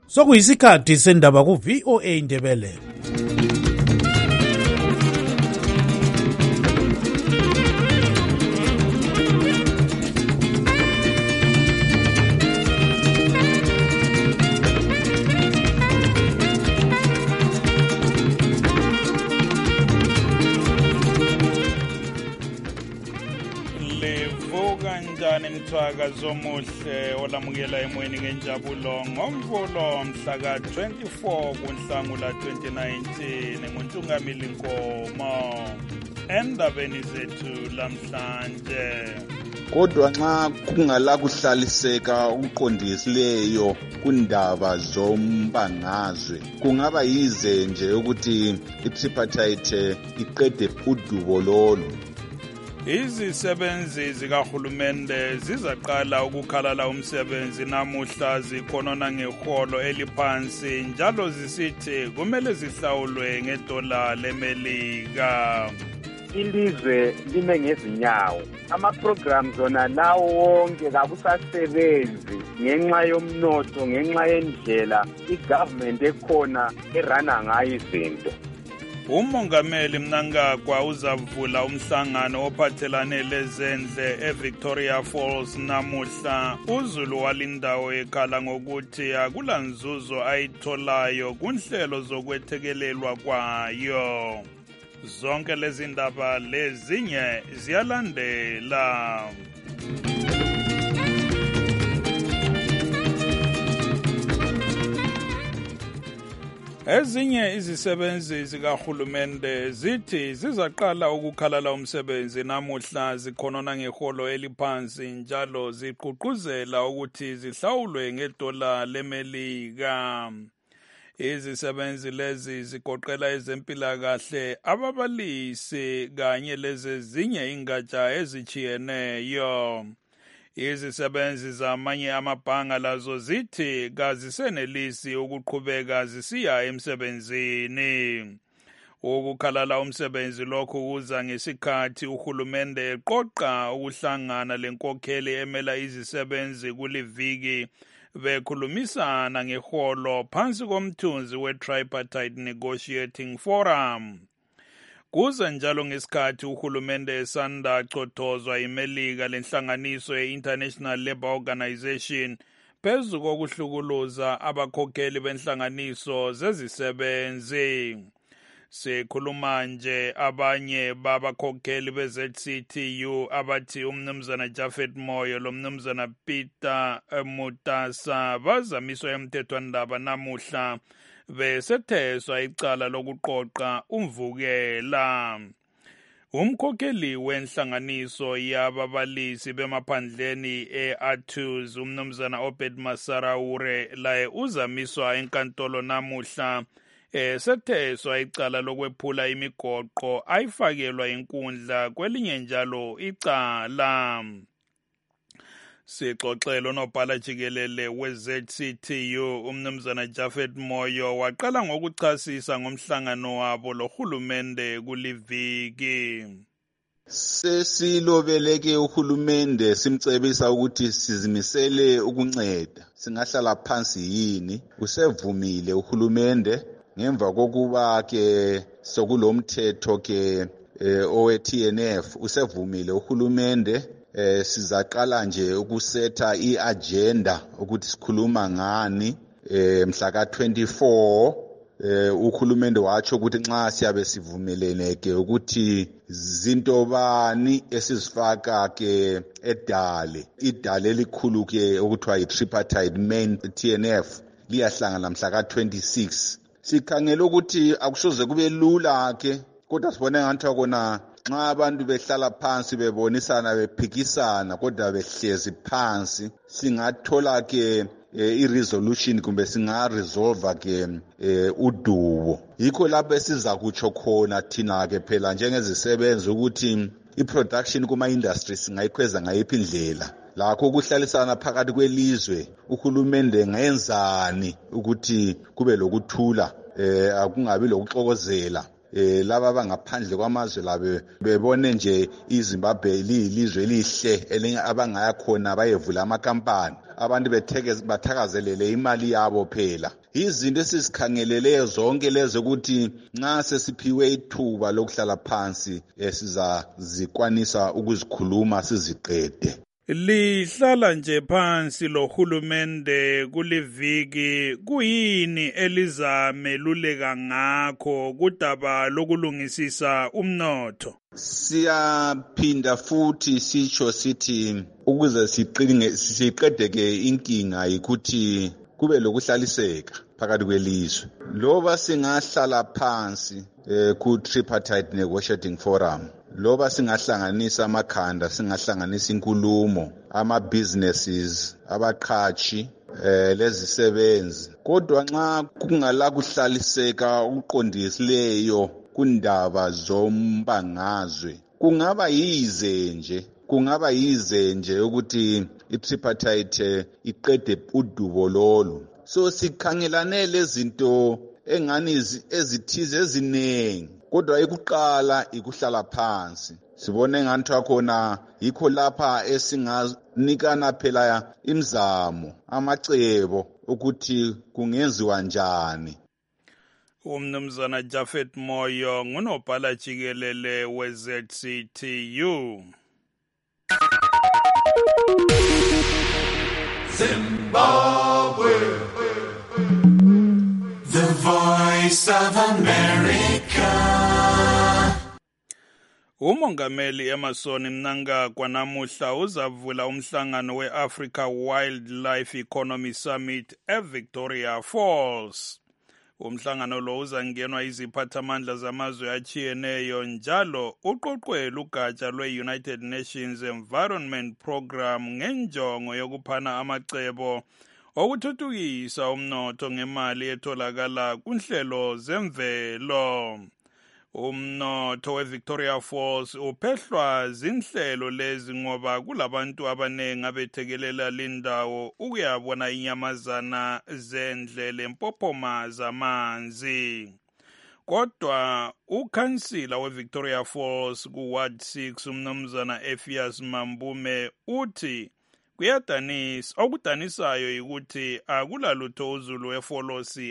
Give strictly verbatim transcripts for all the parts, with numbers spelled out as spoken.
Sokuyisikhathi sendaba ku V O A Indebele. Mthwaka zomuhle olamukela emoyeni ngenjabulo ngomvulo mhla ka twenty-four kuNhlangula twenty nineteen nguNtungamili Nkomo endabeni zethu lamhlanje. Kodwa nxa kungala kuhlaliseka ukuqondisileyo kundaba zombangazwe kungaba yize nje ukuthi itripartite iqede udubo lolu. Izisebenzi zikahulumende zizaqala ukukhalala umsebenzi namuhla zikhonona ngeholo eliphansi njalo zisithi kumele zihlawulwe ngedola leMelika. Ilizwe lime ngezinyawo. Ama-programs zona lawo wonke kakusasebenzi ngenxa yomnotho, ngenxa yendlela i-government ekhona erana ngayo izinto. Umongameli Mnangagwa uzavula umhlangano ophathelane lezendle eVictoria Falls namuhla. uZulu walindawo ekhala ngokuthi akula nzuzo ayitholayo kunhlelo zokwethekelelwa kwayo. Zonke lezi ndaba lezinye ziyalandela. Ezinye izisebenzi zikahulumende zithi zizaqala ukukhalala umsebenzi namuhla zikhonona ngeholo eliphansi njalo ziqhuquzela ukuthi zihlawulwe ngedola leMelika. Izisebenzi lezi zigoqela ezempilakahle, ababalisi kanye lezinye ingatsha ezijiyeneyo. Izisebenzi zamanye amabhanga lazo zithi kazisenelisi ukuqhubeka zisiya emsebenzini. Ukukhalala umsebenzi lokhu kuza ngesikhathi uhulumende eqoqa ukuhlangana lenkokheli emela izisebenzi kuliviki bekhulumisana ngeholo phansi komthunzi we-Tripartite Negotiating Forum. Kuze njalo ngesikhathi uhulumende esanda chothozwa iMelika lenhlanganiso ye-International Labour Organization phezu kokuhlukuluza abakhokheli benhlanganiso zezisebenzi. Sikhuluma nje abanye babakhokheli be-Z C T U abathi umnumzana Japhet Moyo lo mnumzana Peter Mutasa bazamiswa emthethwandaba namuhla besetheswa icala lokuqoqa umvukela. Umkhokheli wenhlanganiso yababalisi bemaphandleni e-Athuz umnumzana Obed Masaraure laye uzamiswa enkantolo namuhla esetheswa icala lokwephula imigoqo ayifakelwa inkundla kwelinye njalo icala. Sixoxelo nobhala jikelele we-Z C T U umnumzana Japhet Moyo waqala ngokuchasisa ngomhlangano wabo lohulumende kuliviki. Sesilobeleke uhulumende simcebisa ukuthi sizimisele ukunceda. Singahlala phansi yini? Usevumile uhulumende ngemva kokuba ke sokulomthetho ke owe T N F usevumile uhulumende. Eh sizaqala nje ukusetha iagenda ukuthi sikhuluma ngani eh mhla ka twenty-four eh uhulumende watsho ukuthi nxa siyabe sivumeleleke ukuthi zinto bani esizifaka ke edale idale elikhulu ke okuthiwa yi-tripartite main T N F liyahlangana mhla ka twenty-six. Sikhangela ukuthi akusoze kube lula ke kodwa sibone ngathi kona nxa abantu behlala phansi bebonisana bephikisana kodwa behlezi phansi singathola ke i-resolution kumbe singa-resolve ke udubo. Yikho lapho esiza kutsho khona thina ke phela njengezisebenzi ukuthi i-production kuma-industry singayikhweza ngayiphi indlela. Lakho ukuhlalisana phakathi kwelizwe uhulumende ngayenzani ukuthi kube lokuthula eh akungabi lokuxokozela. Eh laba bangaphandle kwamazwe labe bebone nje iZimbabwe lilizwe elihle elinye abangaya khona bayevula amakampani abantu betheke bathakazelele imali yabo phela izinto esizikhangeleleyo zonke lezo ukuthi nxa sesiphiwe ithuba lokuhlala phansi sizazikwanisa ukuzikhuluma siziqede. Lihlala nje phansi lo hulumende kuliviki, kuyini elizameluleka ngakho kudaba lokulungisisa umnotho? Siyaphinda futhi sitsho sithi ukuze siqinge siqedeke inkinga yikuthi kube lokuhlaliseka phakathi kwelizwe. Loba singahlala phansi eh, ku tripartite negotiating forum, loba singahlanganisa amakhanda, singahlanganisa inkulumo, ama businesses, abaqhashi eh lezisebenzi, kodwa nxa kungala kuhlaliseka ukuqondisileyo kundaba zombangazwe, kungaba yize nje kungaba yize nje ukuthi i-tripartite iqede udubo lolu. So sikhangelane lezinto engani ezithize eziningi, kodwa ekuqala ikuhlala phansi. Sibone ngathi akhona yikho lapha esinganikana phela imizamo, amacebo ukuthi kungenziwa njani. Umnumzana Japhet Moyo ngunobhala jikelele we-Z C T U. Zimbabwe, the voice of America. Umongameli Emmerson Mnangagwa namuhla uzavula umhlangano we-Africa Wildlife Economy Summit eVictoria Falls. Umhlangano lo uzangenwa iziphathamandla zamazwe achiyeneyo, njalo uqoqwele ugatsha lwe-United Nations Environment Program ngenjongo yokuphana amacebo okuthuthukisa umnotho ngemali etholakala kunhlelo zemvelo. Umnotho weVictoria Falls uphehlwa zinhlelo lezi ngoba kulabantu abanengi abethekelela lindawo ukuyabona inyamazana zendle lempophoma zamanzi. Kodwa ukhansila weVictoria Falls ku Ward six umnumzana Ephias Mambume uthi kuyadanisa, okudanisayo yikuthi akulalutho uZulu wefolosi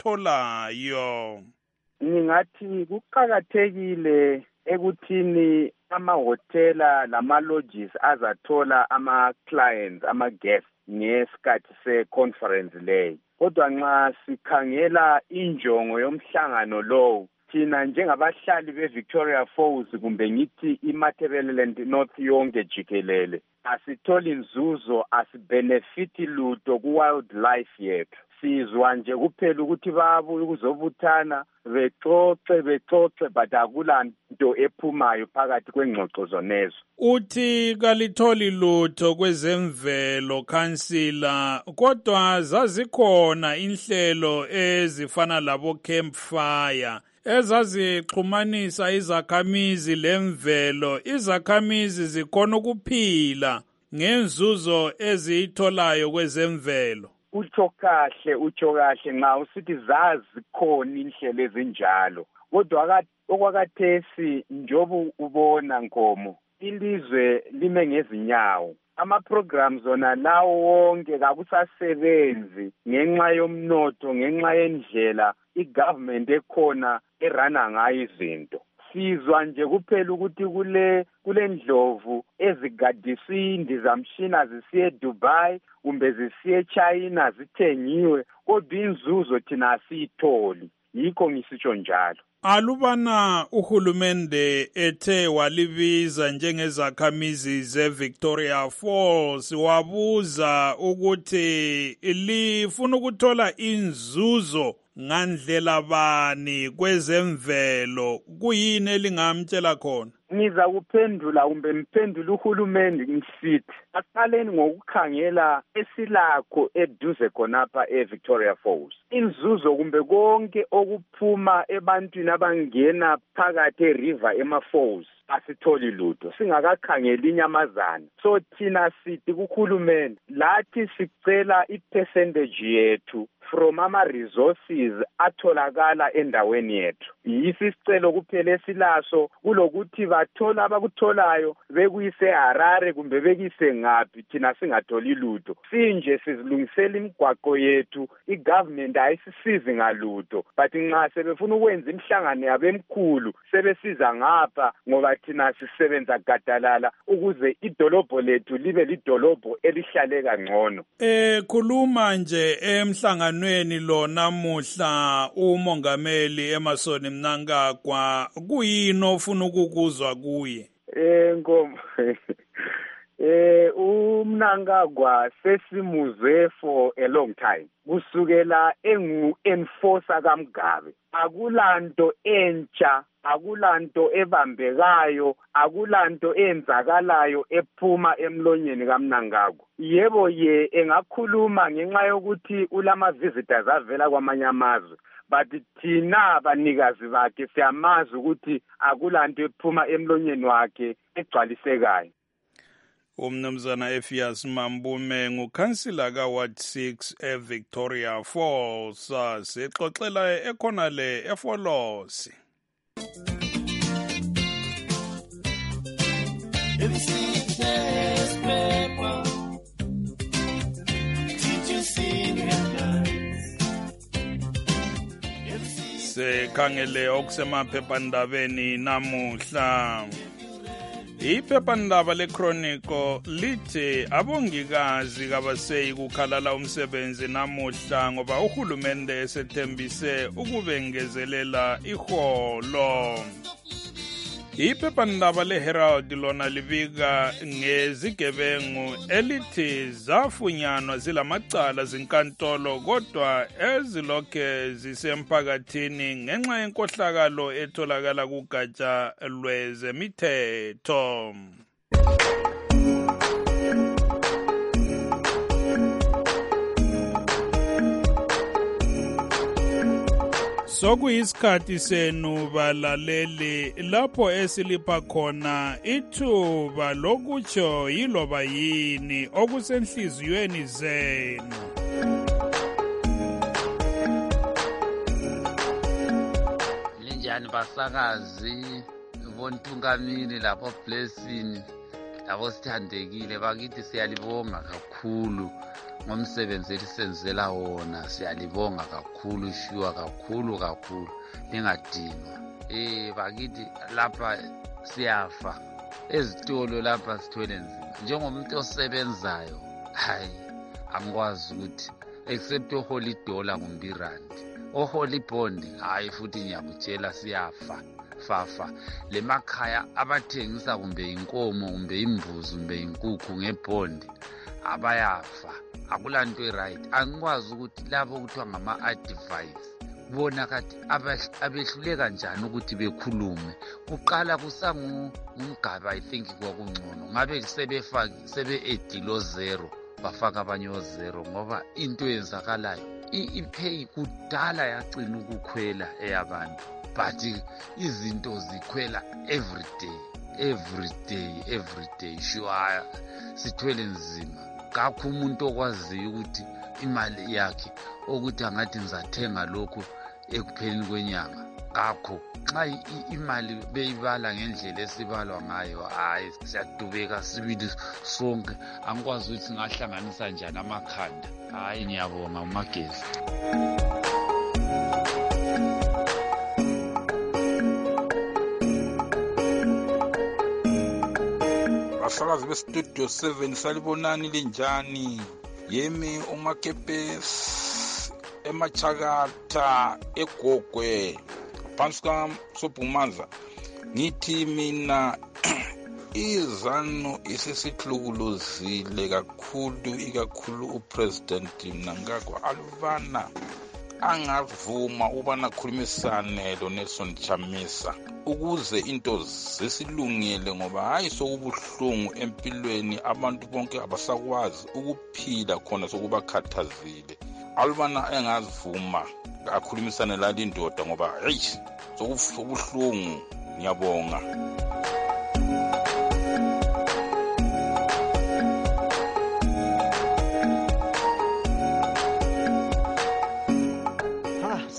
alutholayo. Ngingathi kuqhakathekile ekuthini amahotela lama-lodges azathola ama-clients, ama-guests ngesikhathi se-conference leyo. Kodwa nxa sikhangela injongo yomhlangano lowo, thina njengabahlali be-Victoria Falls kumbe ngithi iMatabeleland North yonke jikelele, asitholi inzuzo, asibenefithi lutho ku-wildlife yethu. Sizwa nje kuphela ukuthi babuye ukuzobuthana bexoxe bexoxe but akula nto ephumayo phakathi kwengxoxo zonezo. Uthi kalitholi lutho kwezemvelo kansila, kodwa zazikhona inhlelo ezifana labo campfire ezazixhumanisa izakhamizi lemvelo. Izakhamizi zikhona ukuphila ngenzuzo eziyitholayo kwezemvelo. Utsho kahle utsho kahle nxa usithi zazikhona inhlelo ezinjalo, kodwa okwakathesi njoba ubona Nkomo, ilizwe lime ngezinyawo. Ama-programs zona lawo wonke kakusasebenzi ngenxa yomnotho, ngenxa yendlela i-government ekhona erana ngayo izinto. Sizwa nje kuphela ukuthi kule kule ndlovu ezigadisa indizamshina zisiye Dubai kumbe zisiye China zithengiwe, kodwa inzuzo thina asiyitholi. Yikho ngisitsho njalo. Alubana uhulumende ethe walibiza njengezakhamizi zeVictoria Falls, wabuza ukuthi lifuna ukuthola inzuzo ngandlela bani kwezemvelo, kuyini elingamtshela khona? Ngiza kuphendula kumbe mphendula uhulumende ngisithi aqaleni ngokukhangela esilakho eduze khonapha eVictoria Falls. Inzuzo kumbe konke okuphuma ebantwini abangena phakathi eriver ema-falls asitholi lutho, singakakhangeli inyamazana. So thina sithi kuhulumende lathi sicela ipercentage yethu from ama-resources atholakala endaweni yethu. Yisi isicelo kuphela esilaso kulokuthi bathola abakutholayo bekuyise Harare kumbe bekuyise ngaphi thina singatholi lutho. Sinje sizilungisela imigwaqo yethu, i-government ayisisizi ngalutho. But nxa sebefuna ukwenza imhlangano yabemkhulu sebesiza ngapha ngoba thina sisebenza gadalala ukuze idolobho lethu libe lidolobho elihlale kangcono. Eh khuluma nje emhlanganweni lo namuhla umongameli Emmerson Mnangagwa kuyini ofuna ukukuzwa kuye? Eh ngom Eh uMnangagwa sesimuzwe for a long time. Kusukela engu enforcer kaMgabe. Akulanto entsha, akulanto ebambekayo, akulanto enzakalayo ephuma emlonyeni kaMnangagwa. Yebo ye engakhuluma ngenxa yokuthi ulama visitors avela kwamanye amazwe. But thina abanikazi bakhe siyamazi ukuthi akulanto ephuma emlonyeni wakhe egcwalisekayo. Umnumzana Ephias Mambume ngukhansila ka Ward six eVictoria Falls sixoxela ekhonale eFolosi. Sekhangele okusemaphephandabeni namuhla. Iphephandaba leChronicle lithi abongikazi kabaseyi kukhalala umsebenzi namuhla ngoba uhulumende esethembise ukubengezelela iholo. Iphephandaba leHerald lona libika ngezigebengu elithi zafunyanwa zilamacala zinkantolo kodwa ezilokhe zisemphakathini ngenxa yenkohlakalo etholakala kugatsha lwezemithetho. Sokuyisikhathi senu balaleli lapho esilipha khona ithuba lokutsho yiloba yini okusenhliziyweni zenu. Linjani basakazi bontungamini lapho blessing labo sithandekile bakithi siyalibonga kakhulu ngomsebenzi elisenzela wona, siyalibonga kakhulu shuwa kakhulu kakhulu lingadinwa. Eh bakithi lapha siyafa ezitolo lapha sithwele nzima njengomuntu osebenzayo. Hayi angikwazi ukuthi except oholy dollar ngumbirandi oholy bond hayi futhi ngiyakutshela siyafa fafa lemakhaya abathengisa kumbe inkomo kumbe imbuzi kumbe inkukhu ngebond abayafa. Akulanto right. Angikwazi ukuthi labo kuthiwa ngama-advice bona kathi abehluleka njani ukuthi bekhulume. Kuqala kusangumgaba I think kwakungcono ngabe sebefaki sebe-edilo zero bafaka abanye o-zero ngoba into yenzakalayo ipay kudala yagcina ukukhwela eyabantu but izinto zikhwela every day every day every day sure sithwele nzima. Kakho umuntu okwaziyo ukuthi imali yakhe ukuthi angathi ngizathenga lokho ekupheleni kwenyanga. Kakho xa imali beyibala ngendlela esibalwa ngayo hayi siyadubeka sibili sonke. Angikwazi ukuthi ngahlanganisa njani amakhanda. Hayi ngiyabonga uMagezi. Basakazi bestudio seven salibonani linjani yemi umakepes emachakatha egogwe phansi kaSobhumanza ngithi mina izanu isisihlukuluzile kakhulu ikakhulu upresident Mnangagwa aluvana angavuma ubana khulumisane lo Nelson Chamisa ukuze into zesilungile ngoba hayi sokubuhlungu empilweni abantu bonke abasakwazi ukuphila khona sokubakhathazile. Alubana engazivuma akhulumisane la indoda ngoba hey sokubuhlungu. Ngiyabonga.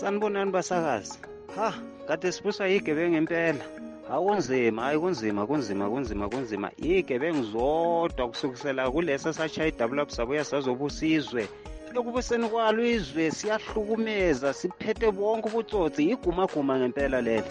Sanibonani basakazi. Ha, kade sibuswa yigebengu impela. Akunzima, hayi kunzima, kunzima, kunzima, kunzima. Igebengu zodwa kusukisela kulesa sashaya i-develop sabuya sazobusizwe. Ekubuseni kwalo izwe siyahlukumeza, siphethe bonke ubutsotsi, iguma-guma ngempela lelo.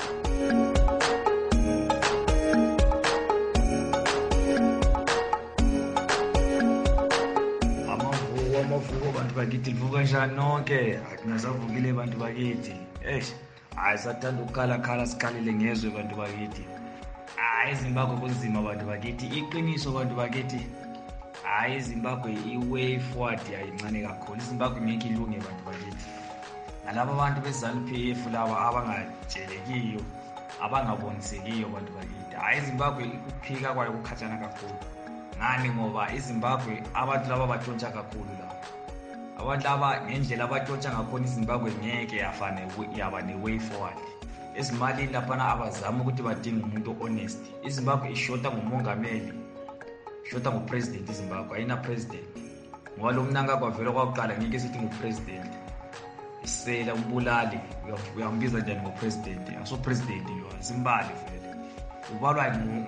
Amavuko, amavuko bantu bakithi livuka kanjani nonke? Akunasavukile bantu bakithi. Eish, hayi sathanda ukukhala-khala sikhalile ngezwe bantu bakithi. Hayi iZimbabwe kunzima bantu bakithi, iqiniso bantu bakithi. Hayi iZimbabwe i-way forward ayincane kakhulu. iZimbabwe ngeke ilunge bantu bakithi. Nalabo bantu be-ZANU P F laba abangatshelekiyo, abangabonisekiyo bantu bakithi. Hayi iZimbabwe ukuphika kwayo kukhatshana kakhulu. Ngani ngoba iZimbabwe abantu laba batshontsha kakhulu laba. Abantu laba ngendlela abatshontsha ngakhona iZimbabwe ngeke yafane yaba ne-way forward. Ezimalini laphana abazama ukuthi badinge umuntu honest. iZimbabwe ishota ngumongameli. Shota ngupresident iZimbabwe, ayina president. Ngoba lo mnanga kwavela kwakuqala ngeke sithi ngupresident. Isela umbulali, uyambiza njani ngopresident? Aso president lo, simbali vele. Ubalwa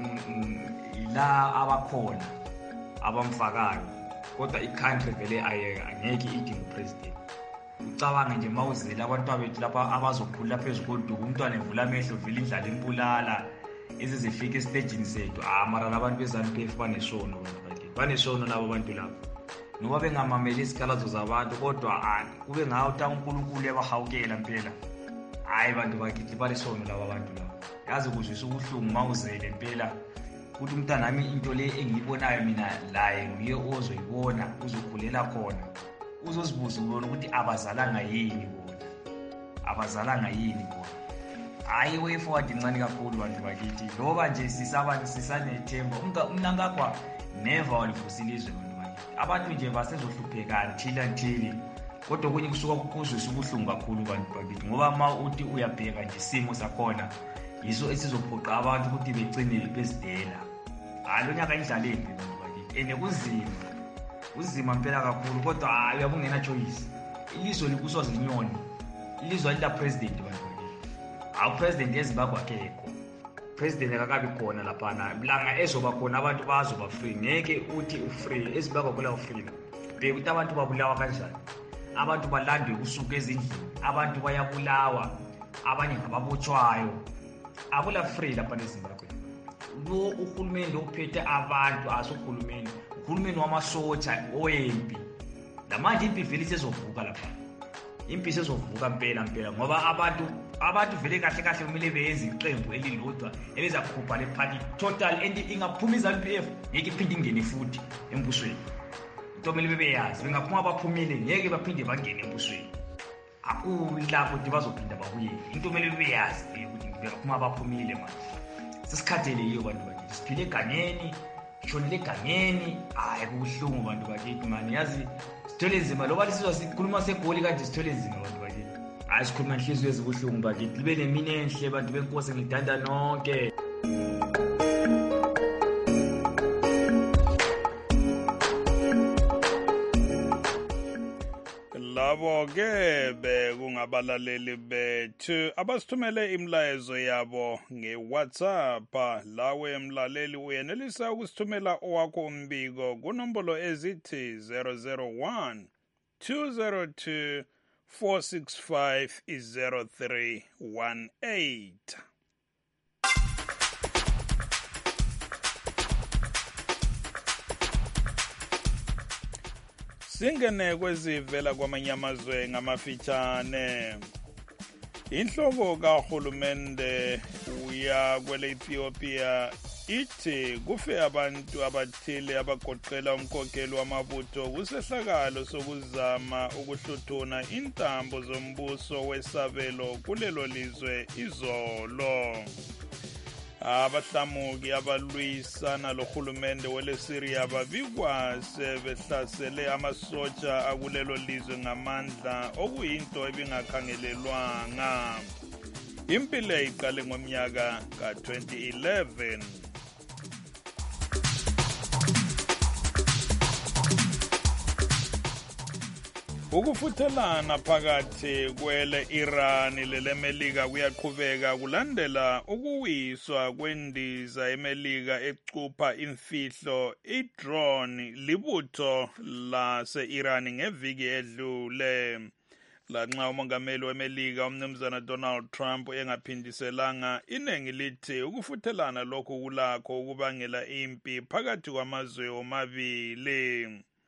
ila abakhona abamfakayo. Kodwa i-country vele angeke idinge upresident. Ucabanga nje mawuzela abantu abethu lapha abazokhula phezulu koduku, umntwana evula amehlo vele indlala impulala. Ezi zifika esitejini sethu amara labantu beZANU P F banesono bakithi banesono labo bantu labo ngoba bengamameli isikhalazo zabantu kodwa kube ngawo ta uNkulunkulu yabahawukela impela. Hayi bantu bakithi banesono labo bantu labo. Yazi kuzwisa ubuhlungu mawuzele impela ukuthi umntana nami into le engiyibonayo mina laye nguye ozoyibona uzokhulela khona uzozibuza ubona ukuthi abazalanga yini bona abazalanga yini bona. Hayi way forward incane kakhulu bantu bakithi ngoba nje sisabani sisanethemba umnankakwa never walivusile izwe bantu bakithi. Abantu nje basezohlupheka until until kodwa kunye kusuka kuzwe ubuhlungu kakhulu bantu bakithi ngoba ma uthi uyabheka nje isimo sakhona yiso esizophoqa abantu ukuthi begcine bezidela. Hayi lo nyaka indlaleni bantu bakithi ene kunzima uzima impela kakhulu kodwa hayi uyabungena choice. Ilizwe likuswa zinyoni, ilizwe lila president bantu bakithi. Awu president yeZimbabwe akekho. President akakabi khona laphana. Bilanga ezoba khona abantu bazoba free. Ngeke uthi ufree eZimbabwe kula ufree. Beke ukuthi abantu babulawa kanjani. Abantu balandwe kusuka ezindlini. Abantu bayabulawa. Abanye ngababotshwayo. Akula free lapha eZimbabwe. Lo uhulumende ophethe abantu asohulumende. Uhulumende wamasotsha oyempi. Lamanje impi vele sezovuka lapha. Impi sezovuka impela impela ngoba abantu abantu vele kahle kahle kumele beyenze iqembu elilodwa elizakhupha le party total and ingaphuma iZANU P F ngeke iphinde ingene futhi embusweni. Into kumele bebeyazi bengaphuma abaphumile ngeke baphinde bangene embusweni. Akulapho ukuthi bazophinda babuye. Into kumele bebeyazi ukuthi bengaphuma abaphumile manje. Sesikhathele yiyo bantu bakithi. Siphile egangeni, shonile egangeni. Hayi kubuhlungu bantu bakithi man. Yazi sithole nzima loba lisizwa sikhuluma segoli kanje sithole nzima bantu bakithi. Hayi sikhuluma inhliziyo ezibuhlungu bakithi. Libe nemini enhle bantu benkosi ngidanda nonke. Labo ke bekungabalaleli bethu abasithumele imlayezo yabo ngeWhatsApp. Lawe mlaleli uyenelisa ukusithumela owakho umbiko kunombolo ezithi zero zero one two zero two four six five zero three one eight. Singene kwezivela kwamanye amazwe ngamafitshane. Inhloko kahulumende uya kwele Ethiopia ithi kufe abantu abathile abagoqela umkhokheli wamabutho kusehlakalo sokuzama ukuhluthuna intambo zombuso wesabelo kulelo lizwe izolo. Abahlamuki abalwisana lohulumende wele Syria babikwa sebehlasele amasotsha akulelo lizwe ngamandla okuyinto ebingakhangelelwanga. Impilo iqale ngomnyaka ka twenty eleven. Ukufuthelana phakathi kwele Iran lele Melika kuyaqhubeka kulandela ukuwiswa kwendiza eMelika ecupha imfihlo i-drone libutho lase-Iran ngeviki edlule. Lanxa umongameli weMelika umnumzana Donald Trump engaphindiselanga, iningi lithi ukufuthelana lokhu kulakho ukubangela impi phakathi kwamazwe omabili.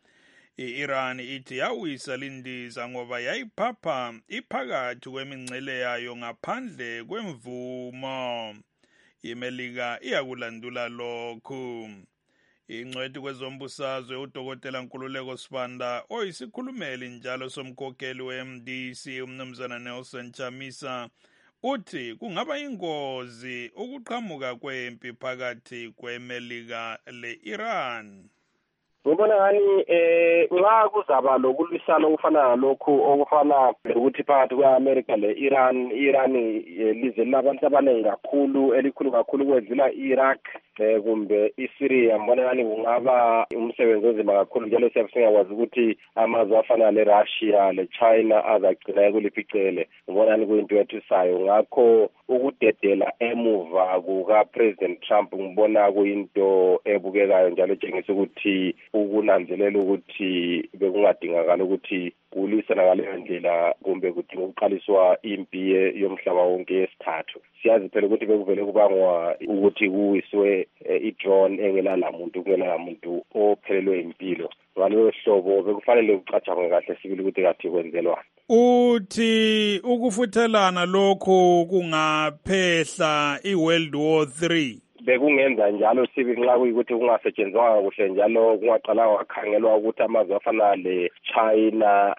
I-Iran ithi yawisa lindiza ngoba yayiphapha iphakathi kwemingcele yayo ngaphandle kwemvumo. IMelika iyakulandula lokhu. Ingcweti kwezombusazwe uDokotela Nkululeko Sibanda oyisikhulumeli njalo somkhokheli we-M D C umnumzana Nelson Chamisa uthi kungaba ingozi ukuqhamuka kwempi phakathi kweMelika le-Iran. Ngibona ngani eh nxa kuzaba lokulwisana okufana nalokhu okufana ukuthi phakathi kwe-America le-Iran, Iran lize labantu abaningi kakhulu elikhulu kakhulu kwedlula i-Iraq eh kumbe iSyria. Ngibona ngani kungaba umsebenzi onzima kakhulu njalo siyabe singakwazi ukuthi amazwe afana le-Russia le-China azagcina kulipicele. Ngibona ngani kuyinto ethusayo, ngakho ukudedela emuva kuka-President Trump ngibona kuyinto ebukekayo njalo etshengisa ukuthi ukunanzelela ukuthi bekungadingakala ukuthi kulwisana ngaleyo ndlela kumbe kudinga ukuqaliswa impi yomhlaba wonke yesithathu. Siyazi phela ukuthi bekuvele kubangwa ukuthi kuwiswe i-drone engela muntu kungela muntu ophelelwe impilo. Ngaleyo hlobo bekufanele kucatshangwe kahle sibili ukuthi kathi kwenzelwana. Uthi ukufuthelana lokho kungaphehla i-World War three. Bekungenza njalo sibi nxa kuyikuthi kungasetshenzwanga kuhle njalo kungaqala kwakhangelwa ukuthi amazwe afana le-China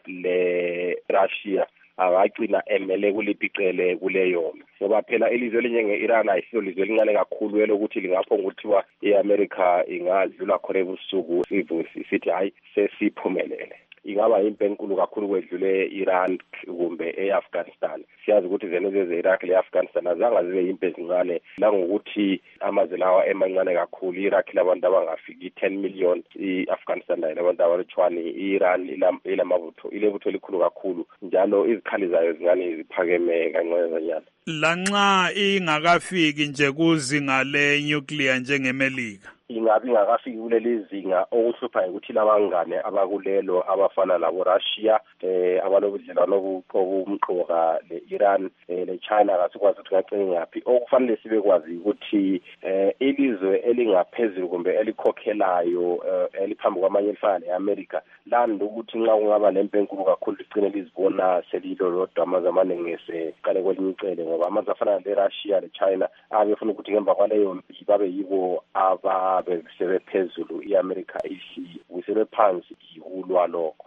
le-Russia angagcina emele kulipicele kuleyo, ngoba phela ilizwe elinjenge-Iran ayisiyo lizwe elincane kakhulu elokuthi lingaphonga ukuthiwa i-America ingadlula khona ebusuku sithi hayi sesiphumelele. Ingaba impi enkulu kakhulu kwedlule Iran kumbe e-Afghanistan. Siyazi ukuthi zeneze ze-Iraq le-Afghanistan azange zibe impi ezincane, langokuthi amazwe lawa emancane kakhulu. I-Iraq labantu abangafiki ten million, i-Afghanistan layo labantu abalutshwane, i-Iran ilamabutho ilebutho elikhulu kakhulu njalo izikhali zayo zingane ziphakeme kancane. Lanxa ingakafiki nje kuzinga le-nuclear njengeMelika, ingabi ingakafiki kuleli zinga, okuhluphayo ukuthi labangane abakulelo abafana labo Russia eh abalobudlelwano obumqoka le-Iran le-China kasikwazi ukuthi ngacenge ngaphi. Okufanele sibe kwazi ukuthi eh ilizwe elingaphezulu kumbe elikhokhelayo eliphambi kwamanye elifana ne-America landa ukuthi nxa kungaba lempe enkulu kakhulu ligcine lizibona selilo lodwa amazwe amaningi eseqale kwelinye icele, ngoba amazwe afana le-Russia le-China abefuna ukuthi ngemva kwaleyo mpi babe yibo aba besebephezulu, i-America ishi usebephansi ikulwa lokho.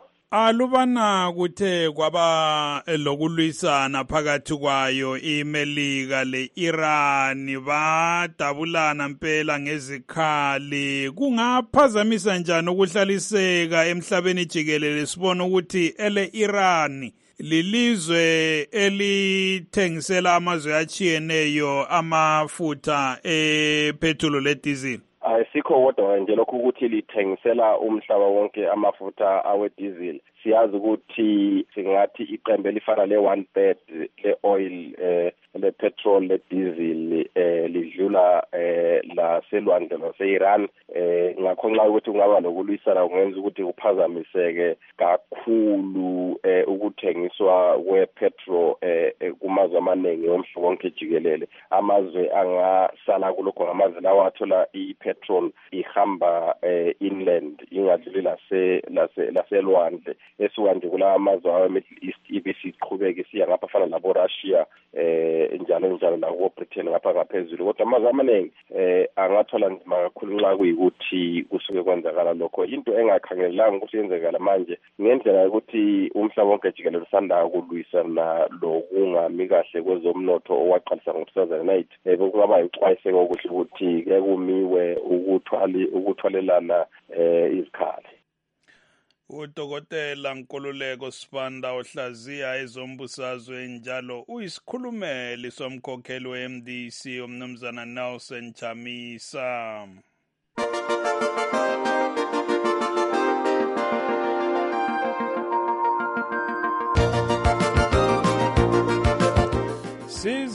Alubana kuthe kwaba lokulwisana phakathi kwayo iMelika le-Iran badabulana mpela ngezikhali, kungaphazamisa njani ukuhlaliseka emhlabeni jikelele? Sibona ukuthi ele-Iran lilizwe elithengisela amazwe achiyeneyo amafutha epetrol le-diesel. Ayisikho kodwa nje lokho ukuthi lithengisela umhlaba wonke amafutha awe-diesel. Siyazi ukuthi singathi iqembe elifana le-one third le-oil eh le-petrol le-diesel eh lidlula eh laselwandle lase-Iran. Eh ngakho nxa ukuthi kungaba lokulwisana kungenza ukuthi kuphazamiseke kakhulu eh ukuthengiswa kwe-petrol eh kumazwe amaningi omhlaba wonke jikelele. Amazwe angasala kulokho ngamazwe lawa athola i-petrol ihamba eh inland ingadluli lase laselwandle esuka nje kula amazwe awe-Middle East ibisiqhubeka isiya ngapha fana labo Russia eh njalo njalo labo Britain ngapha ngaphezulu. Kodwa amazwe amaningi eh angathola nzima kakhulu nxa kuyikuthi kusuke kwenzakala lokho. Into engakhangelelanga ukuthi yenzekala manje ngendlela ukuthi umhlaba wonke jikelele usanda kulwisana lokungami kahle kwezomnotho owaqalisa ngo two thousand eight. Eh bekungaba ixwayiseko ukuthi ukuthi ke kumiwe ukuthwali ukuthwalelana eh izikhali. uDokotela Nkululeko Sibanda ohlaziya ezombusazwe njalo uyisikhulumeli somkhokheli we-M D C umnumzana Nelson Chamisa.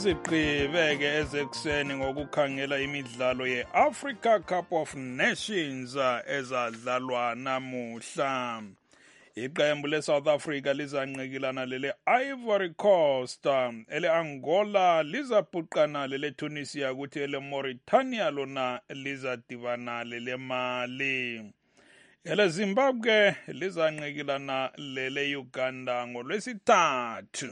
Siziqhibeke ezekuseni ngokukhangela imidlalo ye-Africa Cup of Nations ezadlalwa namuhla. Iqembu le-South Africa lizanqikilana lele Ivory Coast, ele Angola lizabhuqana lele Tunisia kuthi ele Mauritania lona lizadibana lele Mali. Ele Zimbabwe lizanqikilana lele Uganda ngolwesithathu.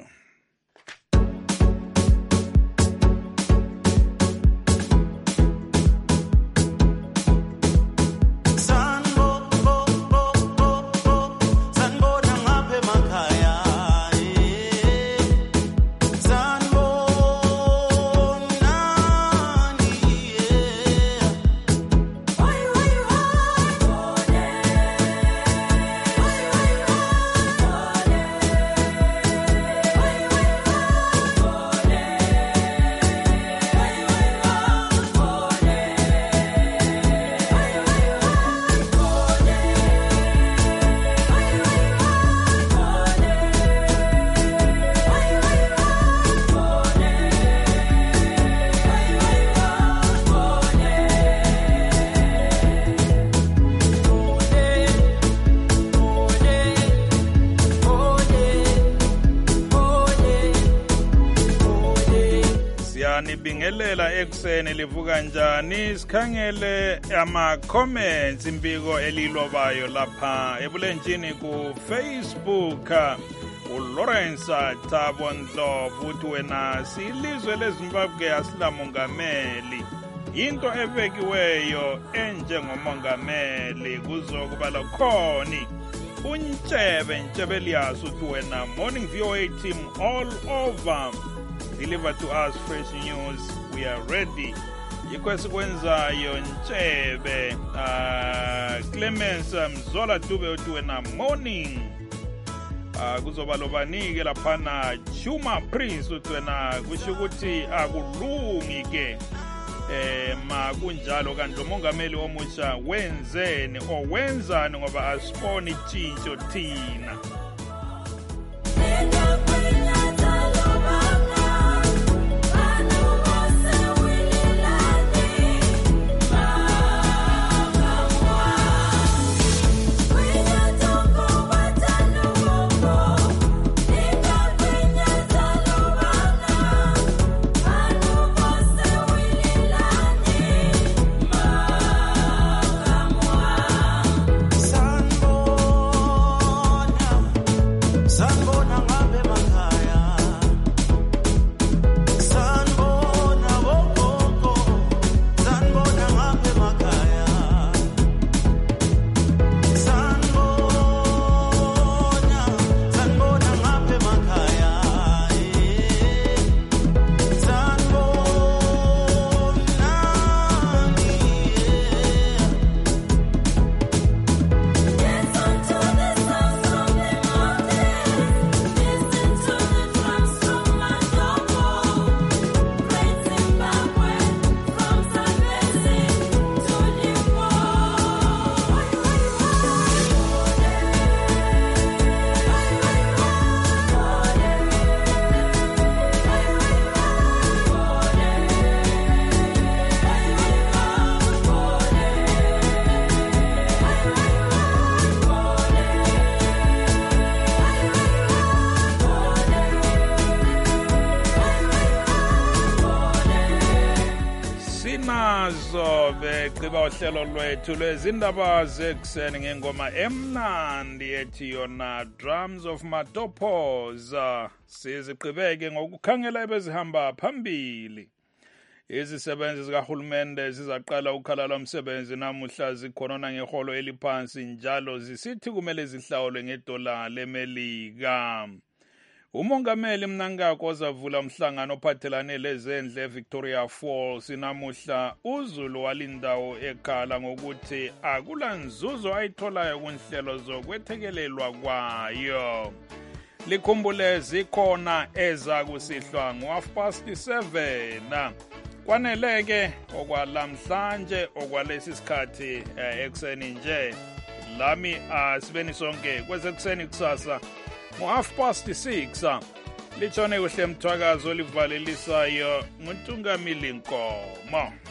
Bingelela ekuseni livuka njani, sikhangele ama comments impiko elilobayo lapha ebulenjini ku Facebook. uLawrence Thabo Ndlovu uthi wena silizwe leZimbabwe asilamongameli, into ebekiweyo enjengomongameli kuzokuba lokhoni uNtshebe Ntshebelias uthi wena morning V O A team all over, deliver to us fresh news, we are ready. Yikho kwenzayo Ntshebe. uh, Clemens Mzola Dube uthi wena morning. uh, kuzoba lobanike laphana Chuma Prince uthi wena kusho ukuthi akulungi ke eh ma kunjalo kanti umongameli omusha wenzeni owenzani ngoba asiboni itshintsho thina. Begqiba uhlelo lwethu lwezindaba zekuseni ngengoma emnandi ethi yona Drums of Matopoza. Siziqhibeke ngokukhangela ebezihamba phambili. Izisebenzi zikahulumende zizaqala ukhala lomsebenzi namuhla zikhonona ngeholo eliphansi njalo zisithi kumele zihlawulwe ngedola leMelika. Umongameli Mnangagwa ozavula umhlangano ophathelane lezendle eVictoria Falls namuhla uZulu walindawo ekhala ngokuthi akula nzuzo ayitholayo kunhlelo zokwethekelelwa kwayo. Likhumbule zikhona eza kusihlwa ngo half past seven. Kwaneleke okwalamhlanje okwalesi sikhathi ekseni nje. Lami asibeni sonke kwezekuseni kusasa ngo half past six. litshone kuhle mthwakazi olivalelisayo nguNtungamili Nkomo.